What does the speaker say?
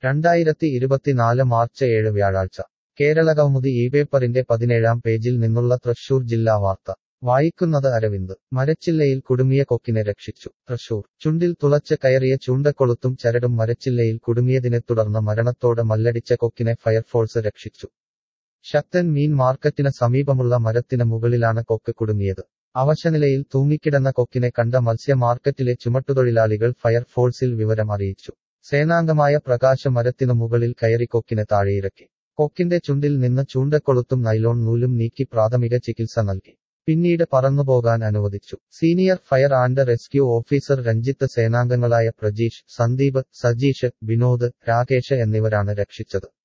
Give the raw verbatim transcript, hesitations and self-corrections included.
രണ്ടായിരത്തി ഇരുപത്തിനാല് മാർച്ച് ഏഴ് വ്യാഴാഴ്ച കേരളകൗമുദി ഈ പേപ്പറിന്റെ പതിനേഴാം പേജിൽ നിന്നുള്ള തൃശൂർ ജില്ലാ വാർത്ത വായിക്കുന്നത് അരവിന്ദ്. മരച്ചില്ലയിൽ കുടുങ്ങിയ കൊക്കിനെ രക്ഷിച്ചു. തൃശൂർ. ചുണ്ടിൽ തുളച്ച് കയറിയ ചൂണ്ടക്കൊളുത്തും ചരടും മരച്ചില്ലയിൽ കുടുങ്ങിയതിനെ തുടർന്ന് മരണത്തോട് മല്ലടിച്ച കൊക്കിനെ ഫയർഫോഴ്സ് രക്ഷിച്ചു. ശക്തൻ മീൻ മാർക്കറ്റിന് സമീപമുള്ള മരത്തിന് മുകളിലാണ് കൊക്ക് കുടുങ്ങിയത്. അവശനിലയിൽ തൂങ്ങിക്കിടന്ന കൊക്കിനെ കണ്ട മത്സ്യ മാർക്കറ്റിലെ ചുമട്ടുതൊഴിലാളികൾ ഫയർഫോഴ്സിൽ വിവരം അറിയിച്ചു. സേനാംഗമായ പ്രകാശ് മരത്തിനു മുകളിൽ കയറി കൊക്കിനെ താഴെയിറക്കി. കൊക്കിന്റെ ചുണ്ടിൽ നിന്ന് ചൂണ്ടക്കൊളുത്തും നൈലോൺ നൂലും നീക്കി പ്രാഥമിക ചികിത്സ നൽകി. പിന്നീട് പറന്നുപോകാൻ അനുവദിച്ചു. Senior fire and rescue officer Ranjith, സേനാംഗങ്ങളായ പ്രജീഷ്, സന്ദീപ്, സജീഷ്, വിനോദ്, രാകേഷ് എന്നിവരാണ് രക്ഷിച്ചത്.